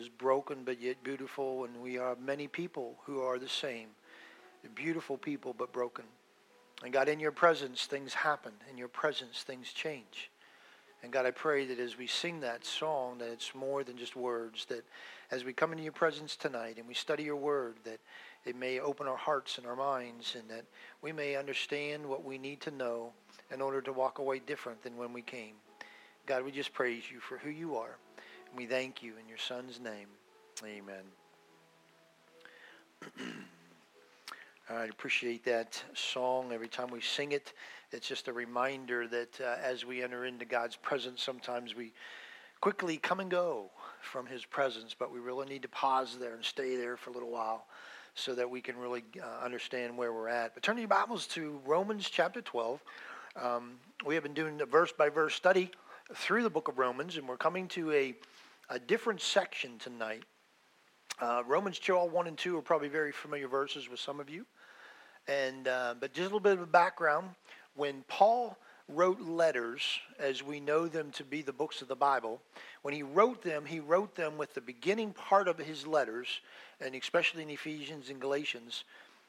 is broken but yet beautiful, and we are many people who are the same. Beautiful people but broken. And God, in your presence, things happen. In your presence, things change. And God, I pray that as we sing that song, that it's more than just words, that as we come into your presence tonight and we study your word, that it may open our hearts and our minds, and that we may understand what we need to know in order to walk away different than when we came. God, we just praise you for who you are. And we thank you in your Son's name. Amen. I appreciate that song. Every time we sing it, it's just a reminder that as we enter into God's presence, sometimes we quickly come and go from his presence, but we really need to pause there and stay there for a little while so that we can really understand where we're at. But turn your Bibles to Romans chapter 12. We have been doing a verse-by-verse study through the book of Romans, and we're coming to a different section tonight. Romans 12, 1 and 2 are probably very familiar verses with some of you. But just a little bit of a background. When Paul wrote letters, as we know them to be the books of the Bible, when he wrote them with the beginning part of his letters, and especially in Ephesians and Galatians,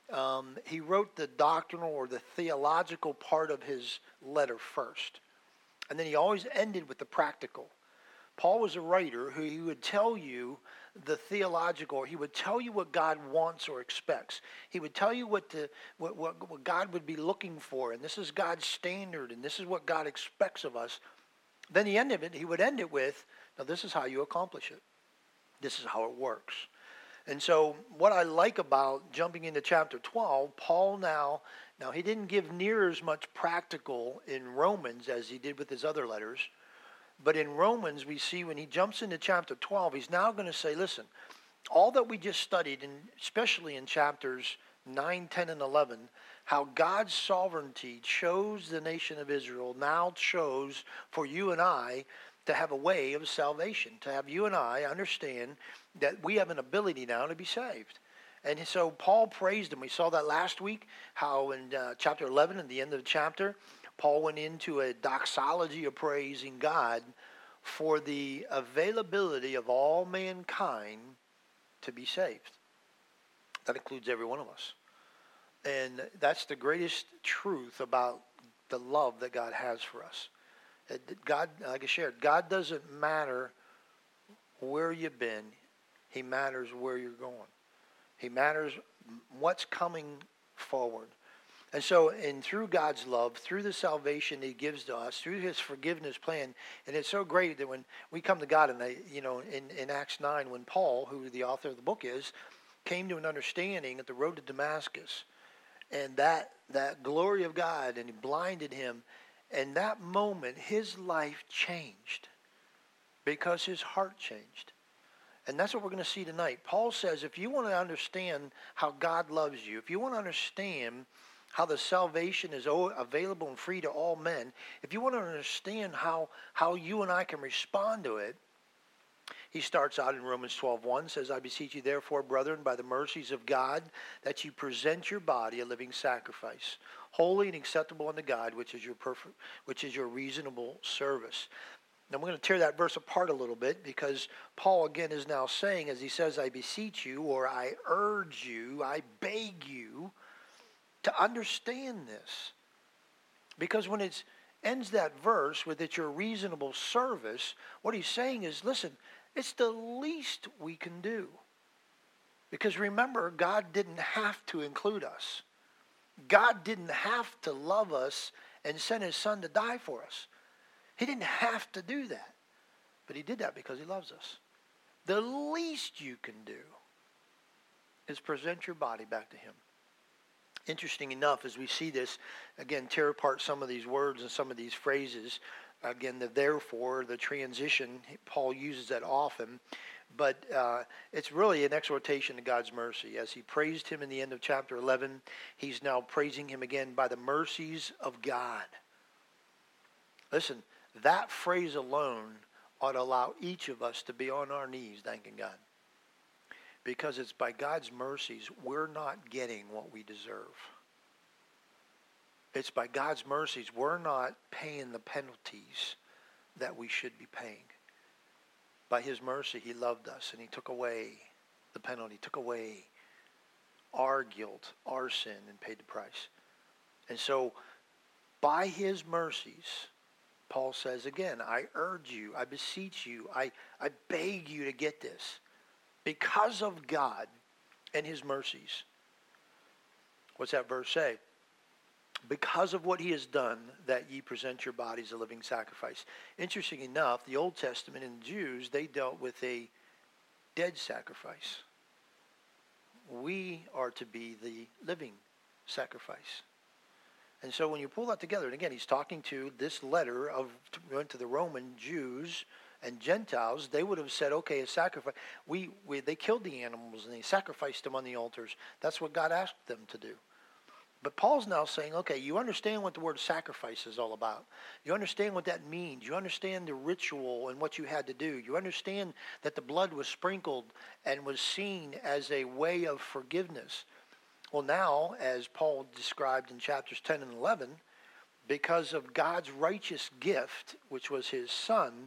he wrote the doctrinal or the theological part of his letter first. And then he always ended with the practical. Paul was a writer who he would tell you the theological, or he would tell you what God wants or expects. He would tell you what God would be looking for, and this is God's standard, and this is what God expects of us. Then the end of it, he would end it with, now this is how you accomplish it. This is how it works. And so what I like about jumping into chapter 12, Paul now he didn't give near as much practical in Romans as he did with his other letters. But in Romans, we see when he jumps into chapter 12, he's now going to say, listen, all that we just studied, and especially in chapters 9, 10, and 11, how God's sovereignty chose the nation of Israel, now chose for you and I to have a way of salvation, to have you and I understand that we have an ability now to be saved. And so Paul praised him. We saw that last week, how in chapter 11, at the end of the chapter, Paul went into a doxology of praising God for the availability of all mankind to be saved. That includes every one of us. And that's the greatest truth about the love that God has for us. God, like I shared, God doesn't matter where you've been. He matters where you're going. He matters what's coming forward. And so, through God's love, through the salvation he gives to us, through his forgiveness plan, and it's so great that when we come to God, and in Acts 9, when Paul, who the author of the book is, came to an understanding at the road to Damascus, and that glory of God, and he blinded him, and that moment, his life changed because his heart changed. And that's what we're going to see tonight. Paul says, if you want to understand how God loves you, if you want to understand how the salvation is available and free to all men, if you want to understand how you and I can respond to it, he starts out in Romans 12:1, says, I beseech you therefore, brethren, by the mercies of God, that you present your body a living sacrifice, holy and acceptable unto God, which is your reasonable service. Now we're going to tear that verse apart a little bit, because Paul again is now saying, as he says, I beseech you, or I urge you, I beg you to understand this. Because when it ends that verse with it's your reasonable service, what he's saying is, listen, it's the least we can do. Because remember, God didn't have to include us. God didn't have to love us and send his son to die for us. He didn't have to do that. But he did that because he loves us. The least you can do is present your body back to him. Interesting enough, as we see this, again, tear apart some of these words and some of these phrases. Again, the therefore, the transition, Paul uses that often. But it's really an exhortation to God's mercy. As he praised him in the end of chapter 11, he's now praising him again by the mercies of God. Listen, that phrase alone ought to allow each of us to be on our knees thanking God. Because it's by God's mercies we're not getting what we deserve. It's by God's mercies we're not paying the penalties that we should be paying. by his mercy, he loved us, and he took away the penalty, took away our guilt, our sin, and paid the price. And so, by his mercies, Paul says again, I urge you, I beseech you, I beg you to get this. Because of God and his mercies. What's that verse say? Because of what he has done, that ye present your bodies a living sacrifice. Interesting enough, the Old Testament and the Jews, they dealt with a dead sacrifice. We are to be the living sacrifice. And so when you pull that together, and again, he's talking to this letter to the Roman Jews and Gentiles, they would have said, okay, a sacrifice. They killed the animals and they sacrificed them on the altars. That's what God asked them to do. But Paul's now saying, okay, you understand what the word sacrifice is all about. You understand what that means. You understand the ritual and what you had to do. You understand that the blood was sprinkled and was seen as a way of forgiveness. Well, now, as Paul described in chapters 10 and 11, because of God's righteous gift, which was his Son,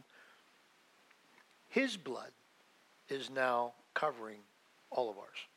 his blood is now covering all of ours.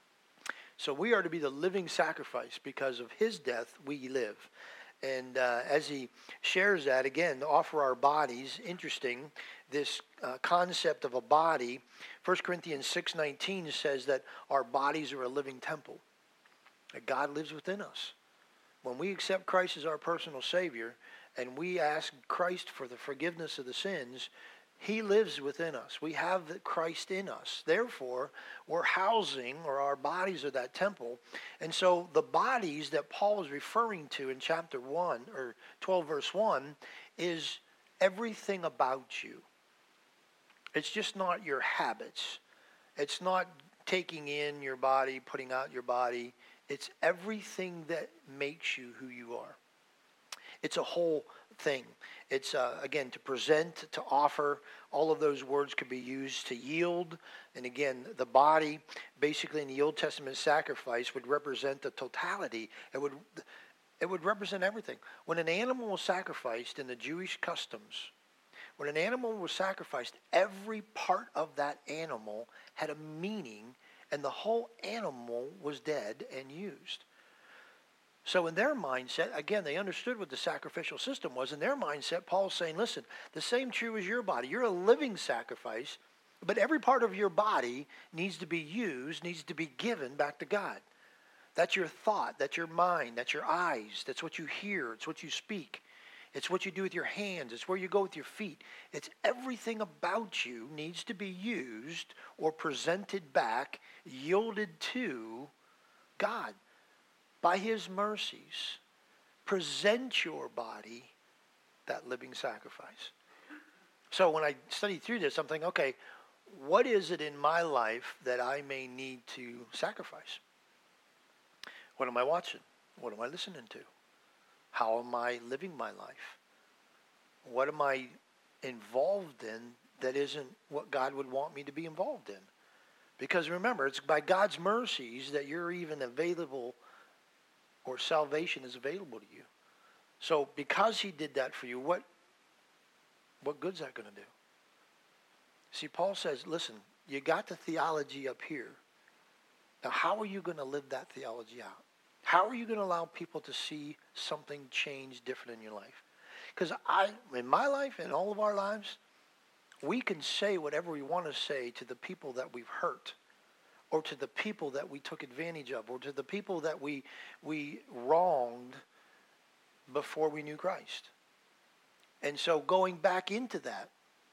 So we are to be the living sacrifice. Because of his death, we live. And as he shares that, again, to offer our bodies, interesting, this concept of a body, 1 Corinthians 6:19 says that our bodies are a living temple. That God lives within us. When we accept Christ as our personal Savior, and we ask Christ for the forgiveness of the sins, he lives within us. We have Christ in us. Therefore, we're housing, or our bodies are that temple. And so the bodies that Paul is referring to in chapter 1, or 12 verse 1, is everything about you. It's just not your habits. It's not taking in your body, putting out your body. It's everything that makes you who you are. It's a whole thing. It's, again, to present, to offer. All of those words could be used to yield. And again, the body, basically in the Old Testament sacrifice, would represent the totality. It would represent everything. When an animal was sacrificed in the Jewish customs, when an animal was sacrificed, every part of that animal had a meaning, and the whole animal was dead and used. So in their mindset, again, they understood what the sacrificial system was. In their mindset, Paul's saying, listen, the same true as your body. You're a living sacrifice, but every part of your body needs to be used, needs to be given back to God. That's your thought, that's your mind, that's your eyes, that's what you hear, it's what you speak. It's what you do with your hands, it's where you go with your feet. It's everything about you needs to be used or presented back, yielded to God. By his mercies, present your body that living sacrifice. So when I study through this, I'm thinking, okay, what is it in my life that I may need to sacrifice? What am I watching? What am I listening to? How am I living my life? What am I involved in that isn't what God would want me to be involved in? Because remember, it's by God's mercies that you're even available, or salvation is available to you. So because he did that for you, what good's that going to do? See, Paul says, listen, you got the theology up here. Now, how are you going to live that theology out? How are you going to allow people to see something change different in your life? Because in my life, in all of our lives, we can say whatever we want to say to the people that we've hurt, or to the people that we took advantage of, or to the people that we wronged before we knew Christ. And so going back into that,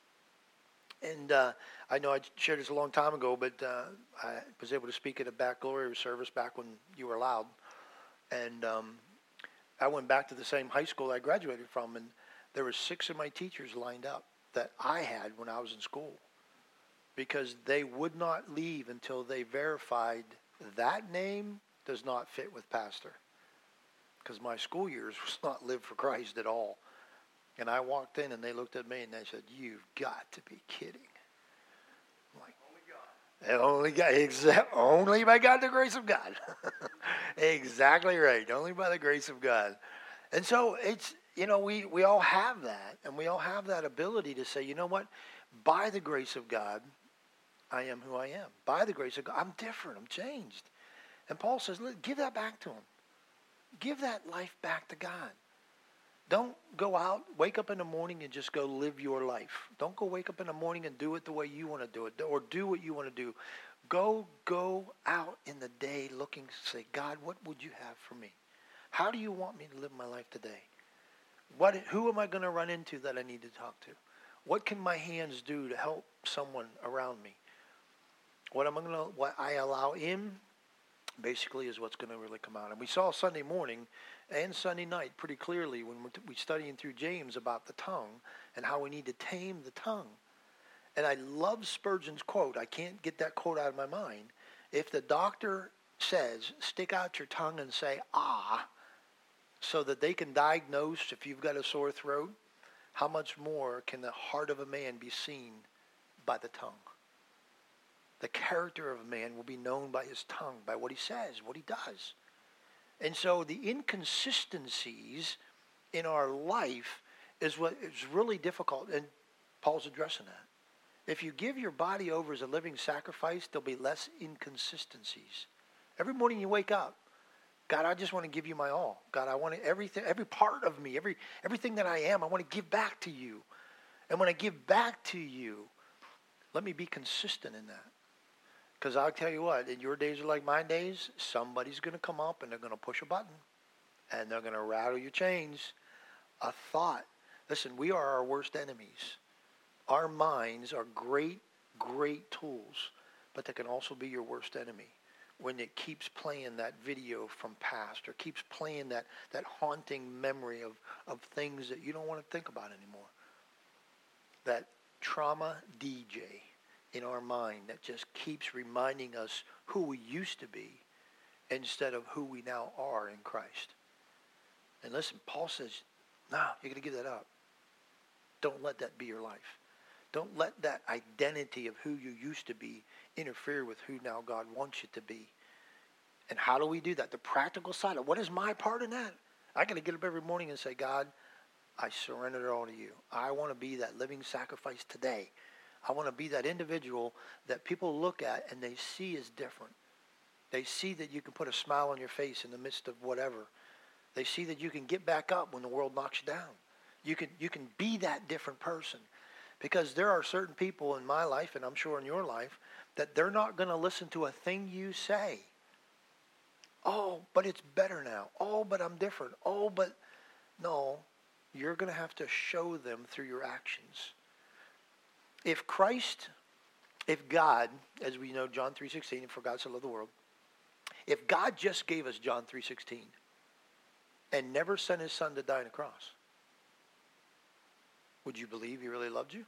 and I know I shared this a long time ago, but I was able to speak at a back glory service back when you were allowed. And I went back to the same high school I graduated from, and there were 6 of my teachers lined up that I had when I was in school, because they would not leave until they verified that name does not fit with pastor. Because my school years was not lived for Christ at all. And I walked in and they looked at me and they said, "You've got to be kidding." I'm like, only God. Only by God, the grace of God. Exactly right. Only by the grace of God. And so it's, we all have that. And we all have that ability to say, you know what? By the grace of God, I am who I am. By the grace of God, I'm different. I'm changed. And Paul says, look, give that back to him. Give that life back to God. Don't go out, wake up in the morning and just go live your life. Don't go wake up in the morning and do it the way you want to do it, or do what you want to do. Go out in the day looking to say, God, what would you have for me? How do you want me to live my life today? Who am I going to run into that I need to talk to? What can my hands do to help someone around me? What I allow in basically is what's going to really come out. And we saw Sunday morning and Sunday night pretty clearly when we're studying through James about the tongue and how we need to tame the tongue. And I love Spurgeon's quote. I can't get that quote out of my mind. If the doctor says, stick out your tongue and say, ah, so that they can diagnose if you've got a sore throat, how much more can the heart of a man be seen by the tongue? The character of a man will be known by his tongue, by what he says, what he does. And so the inconsistencies in our life is what is really difficult, and Paul's addressing that. If you give your body over as a living sacrifice, there'll be less inconsistencies. Every morning you wake up, God, I just want to give you my all. God, I want everything, every part of me, everything that I am, I want to give back to you. And when I give back to you, let me be consistent in that. Because I'll tell you what, in your days are like my days, somebody's going to come up and they're going to push a button. And they're going to rattle your chains. A thought. Listen, we are our worst enemies. Our minds are great, great tools. But they can also be your worst enemy. When it keeps playing that video from past or keeps playing that haunting memory of things that you don't want to think about anymore. That trauma DJ in our mind that just keeps reminding us who we used to be instead of who we now are in Christ. And listen, Paul says, no, you're going to give that up. Don't let that be your life. Don't let that identity of who you used to be interfere with who now God wants you to be. And how do we do that? The practical side of what is my part in that? I got to get up every morning and say, God, I surrender it all to you. I want to be that living sacrifice today. I want to be that individual that people look at and they see as different. They see that you can put a smile on your face in the midst of whatever. They see that you can get back up when the world knocks you down. You can be that different person. Because there are certain people in my life, and I'm sure in your life, that they're not going to listen to a thing you say. Oh, but it's better now. Oh, but I'm different. Oh, but no. You're going to have to show them through your actions. If God, as we know, John 3:16, and for God so loved the world, if God just gave us John 3:16 and never sent his son to die on a cross, would you believe he really loved you?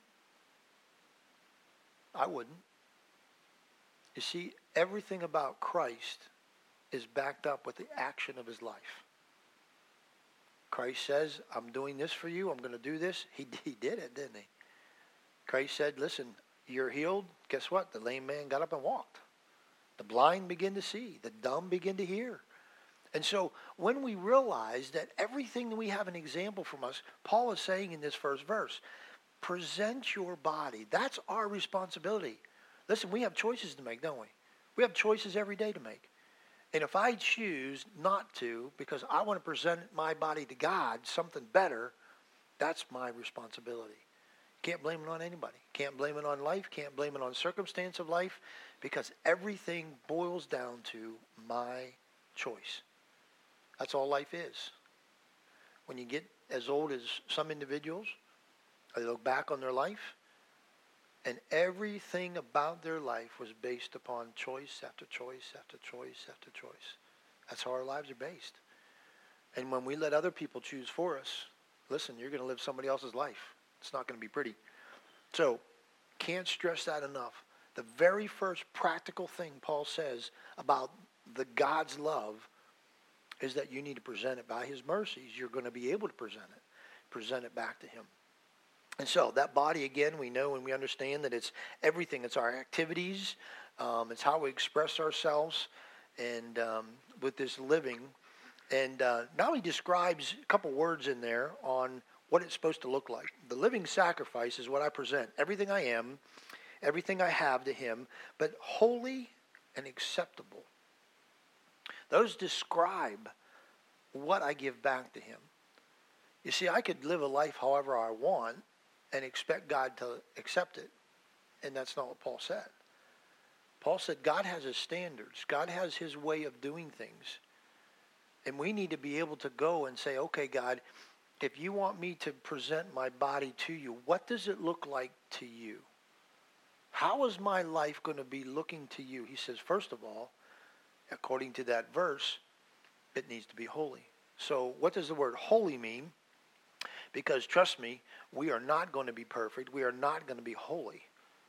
I wouldn't. You see, everything about Christ is backed up with the action of his life. Christ says, I'm doing this for you. I'm going to do this. He did it, didn't he? Christ said, listen, you're healed. Guess what? The lame man got up and walked. The blind begin to see. The dumb begin to hear. And so when we realize that everything that we have an example from us, Paul is saying in this first verse, present your body. That's our responsibility. Listen, we have choices to make, don't we? We have choices every day to make. And if I choose not to, because I want to present my body to God, something better, that's my responsibility. Can't blame it on anybody. Can't blame it on life. Can't blame it on circumstance of life, because everything boils down to my choice. That's all life is. When you get as old as some individuals, they look back on their life, and everything about their life was based upon choice after choice after choice after choice. That's how our lives are based. And when we let other people choose for us, listen, you're going to live somebody else's life. It's not going to be pretty. So, can't stress that enough. The very first practical thing Paul says about the God's love is that you need to present it by his mercies. You're going to be able to present it back to him. And so that body, again, we know and we understand that it's everything. It's our activities. It's how we express ourselves and with this living. And now he describes a couple words in there on what it's supposed to look like. The living sacrifice is what I present. Everything I am, everything I have to him, but holy and acceptable. Those describe what I give back to him. You see, I could live a life however I want and expect God to accept it. And that's not what Paul said. Paul said God has his standards. God has his way of doing things. And we need to be able to go and say, okay, God, if you want me to present my body to you, what does it look like to you? How is my life going to be looking to you? He says, first of all, according to that verse, it needs to be holy. So what does the word holy mean? Because trust me, we are not going to be perfect. We are not going to be holy.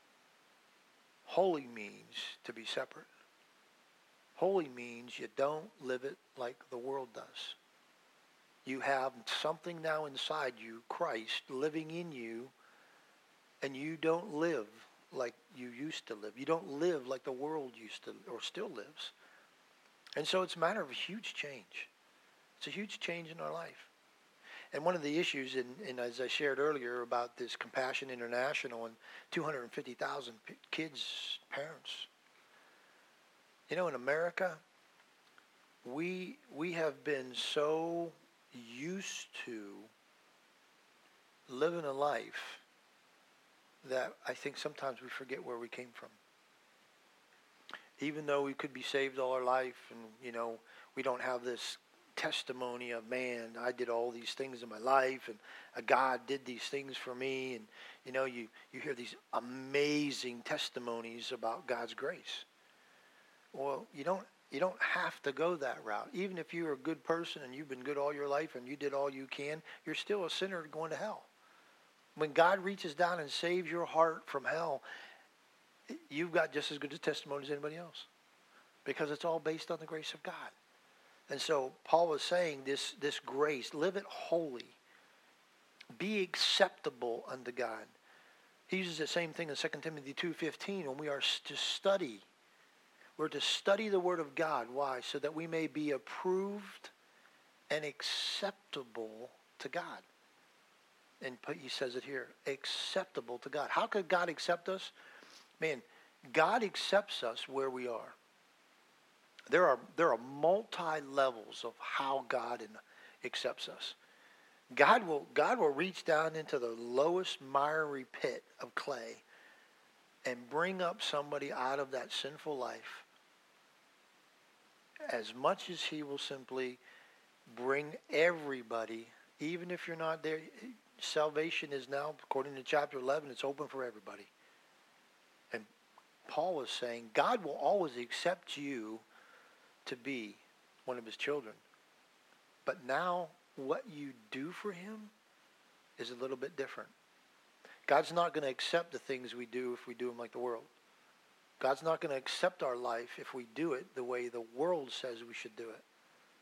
Holy means to be separate. Holy means you don't live it like the world does. You have something now inside you, Christ, living in you, and you don't live like you used to live. You don't live like the world used to or still lives. And so it's a matter of a huge change. It's a huge change in our life. And one of the issues, in as I shared earlier about this Compassion International and 250,000 kids' parents. You know, in America, we have been so used to living a life that I think sometimes we forget where we came from. Even though we could be saved all our life and, you know, we don't have this testimony of, man, I did all these things in my life and God did these things for me. And, you know, you hear these amazing testimonies about God's grace. Well, you don't have to go that route. Even if you're a good person and you've been good all your life and you did all you can, you're still a sinner going to hell. When God reaches down and saves your heart from hell, you've got just as good a testimony as anybody else. Because it's all based on the grace of God. And so Paul was saying this grace, live it holy. Be acceptable unto God. He uses the same thing in 2 Timothy 2:15 when we are to study. We're to study the Word of God. Why? So that we may be approved and acceptable to God. And he says it here, acceptable to God. How could God accept us? Man, God accepts us where we are. There are multi-levels of how God accepts us. God will reach down into the lowest miry pit of clay and bring up somebody out of that sinful life as much as he will simply bring everybody, even if you're not there. Salvation is now, according to chapter 11, it's open for everybody. And Paul was saying God will always accept you to be one of his children. But now what you do for him is a little bit different. God's not going to accept the things we do if we do them like the world. God's not going to accept our life if we do it the way the world says we should do it.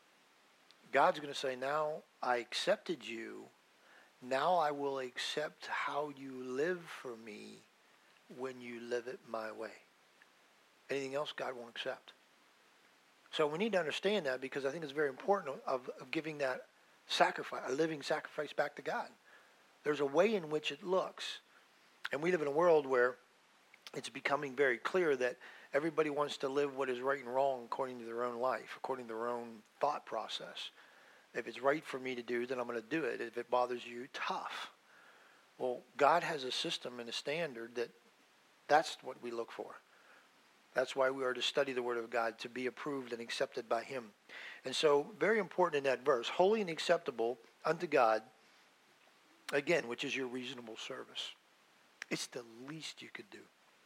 God's going to say, now I accepted you. Now I will accept how you live for me when you live it my way. Anything else God won't accept. So we need to understand that, because I think it's very important of giving that sacrifice, a living sacrifice back to God. There's a way in which it looks. And we live in a world where it's becoming very clear that everybody wants to live what is right and wrong according to their own life, according to their own thought process. If it's right for me to do, then I'm going to do it. If it bothers you, tough. Well, God has a system and a standard that's what we look for. That's why we are to study the Word of God, to be approved and accepted by him. And so, very important in that verse, holy and acceptable unto God, again, which is your reasonable service. It's the least you could do.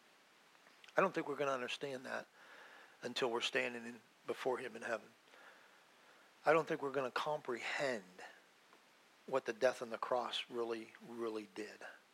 I don't think we're going to understand that until we're standing before him in heaven. I don't think we're going to comprehend what the death on the cross really, really did.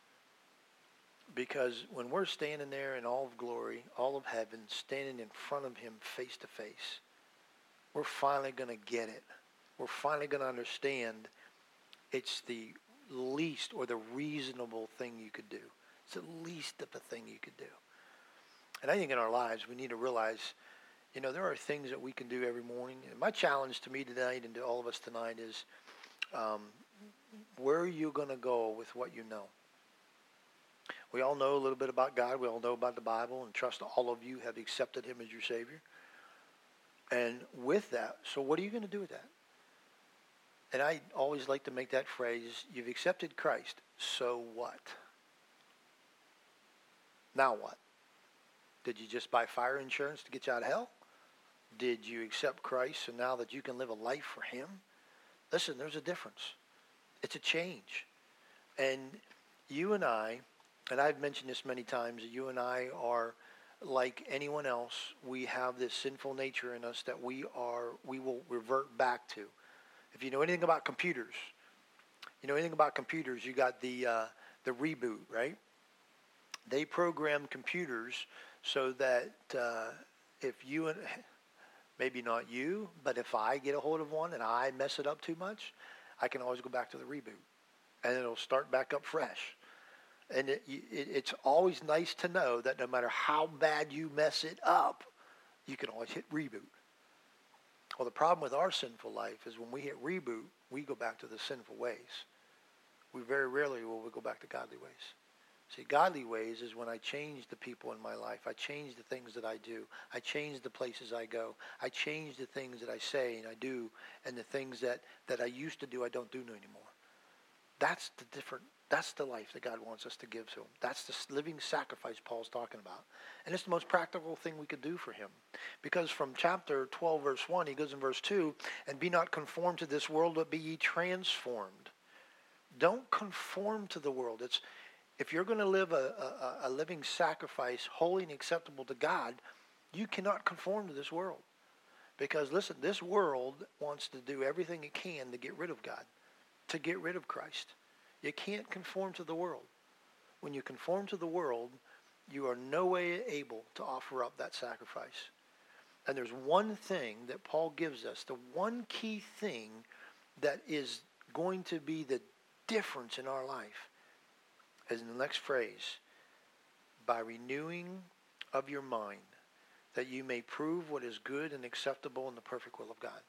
Because when we're standing there in all of glory, all of heaven, standing in front of him face to face, we're finally going to get it. We're finally going to understand it's the least or the reasonable thing you could do. It's the least of a thing you could do. And I think in our lives we need to realize, there are things that we can do every morning. And my challenge to me tonight and to all of us tonight is where are you going to go with what you know? We all know a little bit about God. We all know about the Bible, and trust all of you have accepted him as your Savior. And with that, so what are you going to do with that? And I always like to make that phrase, you've accepted Christ, so what? Now what? Did you just buy fire insurance to get you out of hell? Did you accept Christ so now that you can live a life for him? Listen, there's a difference. It's a change. And you and I, and I've mentioned this many times, you and I are like anyone else. We have this sinful nature in us that we will revert back to. If you know anything about computers, you got the reboot, right? They program computers so that if you, and maybe not you, but if I get a hold of one and I mess it up too much, I can always go back to the reboot, and it'll start back up fresh. And it's always nice to know that no matter how bad you mess it up, you can always hit reboot. Well, the problem with our sinful life is when we hit reboot, we go back to the sinful ways. We very rarely will we go back to godly ways. See, godly ways is when I change the people in my life. I change the things that I do. I change the places I go. I change the things that I say and I do, and the things that I used to do I don't do anymore. That's the life that God wants us to give to him. That's the living sacrifice Paul's talking about. And it's the most practical thing we could do for him. Because from chapter 12, verse 1, he goes in verse 2, and be not conformed to this world, but be ye transformed. Don't conform to the world. If you're going to live a living sacrifice, holy and acceptable to God, you cannot conform to this world. Because listen, this world wants to do everything it can to get rid of God, to get rid of Christ. You can't conform to the world. When you conform to the world, you are no way able to offer up that sacrifice. And there's one thing that Paul gives us, the one key thing that is going to be the difference in our life, is in the next phrase, by renewing of your mind, that you may prove what is good and acceptable in the perfect will of God.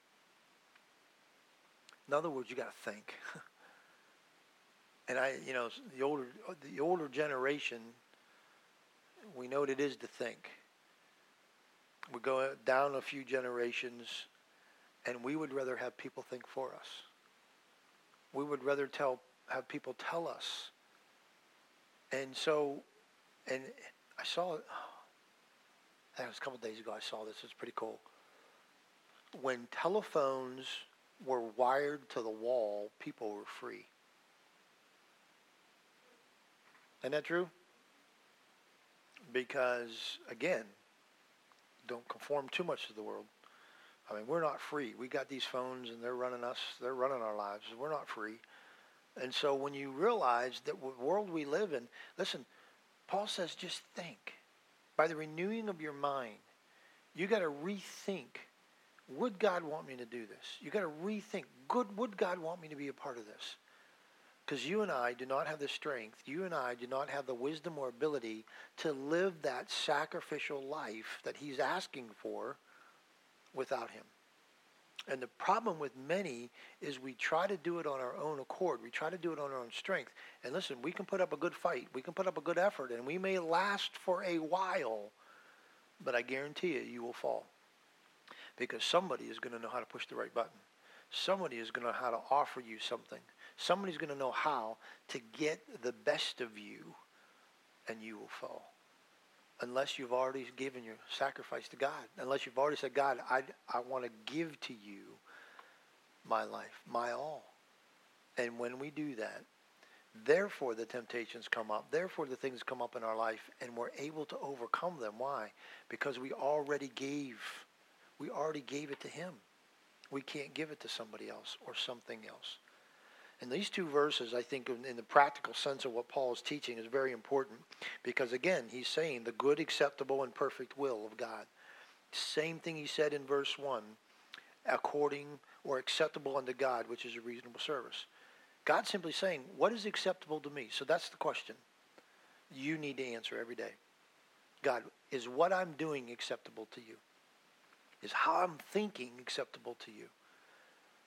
In other words, you got to think. And the older generation, we know what it is to think. We go down a few generations, and we would rather have people think for us. We would rather have people tell us. And I saw it. I think it was a couple of days ago. I saw this. It's pretty cool. When telephones were wired to the wall, people were free. Isn't that true? Because, again, don't conform too much to the world. I mean, we're not free. We got these phones and they're running us. They're running our lives. We're not free. And so when you realize that the world we live in, listen, Paul says just think. By the renewing of your mind, you got to rethink, would God want me to do this? You got to rethink, would God want me to be a part of this? Because you and I do not have the strength, you and I do not have the wisdom or ability to live that sacrificial life that he's asking for without him. And the problem with many is we try to do it on our own accord. We try to do it on our own strength. And listen, we can put up a good fight. We can put up a good effort. And we may last for a while. But I guarantee you will fall. Because somebody is going to know how to push the right button. Somebody is going to know how to offer you something. Somebody's going to know how to get the best of you. And you will fall. Unless you've already given your sacrifice to God. Unless you've already said, God, I want to give to you my life, my all. And when we do that, therefore the temptations come up. Therefore the things come up in our life, and we're able to overcome them. Why? Because we already gave it to him. We can't give it to somebody else or something else. And these two verses, I think, in the practical sense of what Paul is teaching, is very important. Because, again, he's saying the good, acceptable, and perfect will of God. Same thing he said in verse 1, according or acceptable unto God, which is a reasonable service. God's simply saying, what is acceptable to me? So that's the question you need to answer every day. God, is what I'm doing acceptable to you? Is how I'm thinking acceptable to you?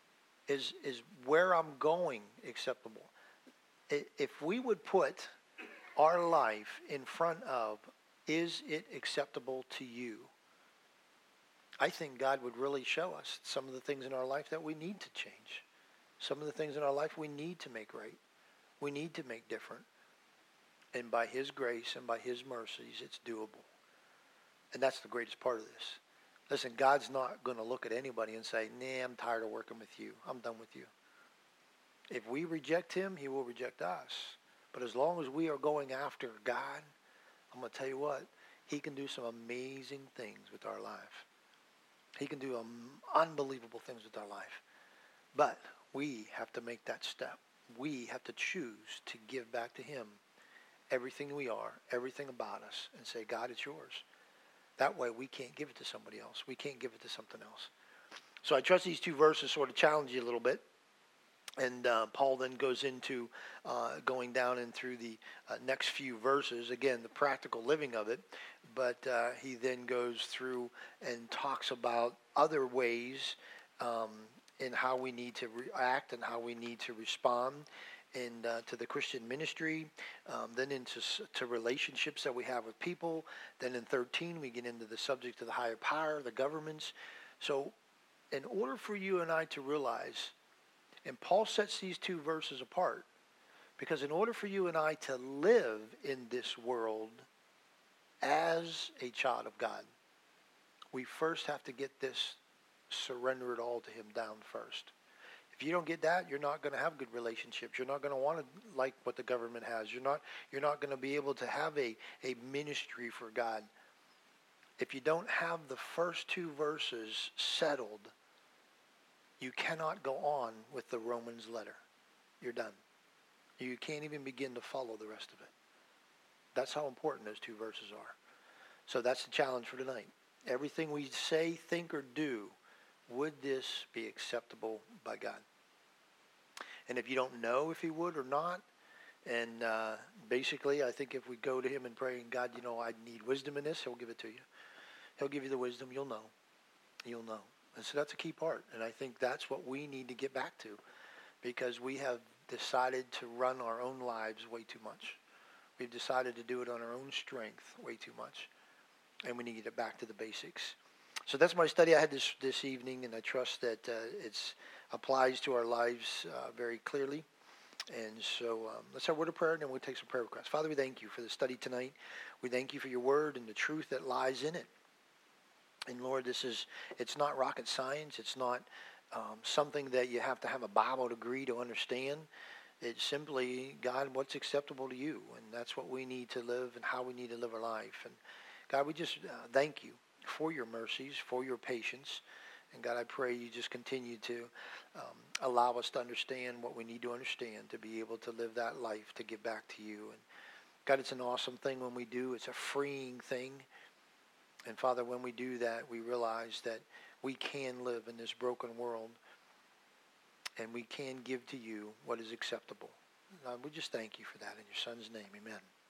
Is where I'm going acceptable? If we would put our life in front of, is it acceptable to you? I think God would really show us some of the things in our life that we need to change. Some of the things in our life we need to make right. We need to make different. And by his grace and by his mercies, it's doable. And that's the greatest part of this. Listen, God's not going to look at anybody and say, nah, I'm tired of working with you. I'm done with you. If we reject him, he will reject us. But as long as we are going after God, I'm going to tell you what, he can do some amazing things with our life. He can do unbelievable things with our life. But we have to make that step. We have to choose to give back to him everything we are, everything about us, and say, God, it's yours. That way we can't give it to somebody else. We can't give it to something else. So I trust these two verses sort of challenge you a little bit. And Paul then goes into going down and through the next few verses, again, the practical living of it. But he then goes through and talks about other ways in how we need to react and how we need to respond and to the Christian ministry, then into relationships that we have with people. Then in 13, we get into the subject of the higher power, the governments. So in order for you and I to realize, and Paul sets these two verses apart, because in order for you and I to live in this world as a child of God, we first have to get this, surrender it all to him down first. If you don't get that, you're not going to have good relationships. You're not going to want to like what the government has. You're not going to be able to have a ministry for God. If you don't have the first two verses settled, you cannot go on with the Romans letter. You're done. You can't even begin to follow the rest of it. That's how important those two verses are. So that's the challenge for tonight. Everything we say, think, or do, would this be acceptable by God? And if you don't know if he would or not, and basically I think if we go to him and pray, and God, I need wisdom in this, he'll give it to you. He'll give you the wisdom. You'll know. You'll know. And so that's a key part. And I think that's what we need to get back to, because we have decided to run our own lives way too much. We've decided to do it on our own strength way too much. And we need to get back to the basics. So that's my study I had this evening, and I trust that it applies to our lives very clearly. And so let's have a word of prayer, and then we'll take some prayer requests. Father, we thank you for the study tonight. We thank you for your word and the truth that lies in it. And Lord, it's not rocket science. It's not something that you have to have a Bible degree to understand. It's simply, God, what's acceptable to you? And that's what we need to live and how we need to live our life. And God, we just thank you for your mercies, for your patience. And God, I pray you just continue to allow us to understand what we need to understand to be able to live that life, to give back to you. And God, it's an awesome thing when we do. It's a freeing thing. And Father, when we do that, we realize that we can live in this broken world and we can give to you what is acceptable. God, we just thank you for that in your Son's name. Amen.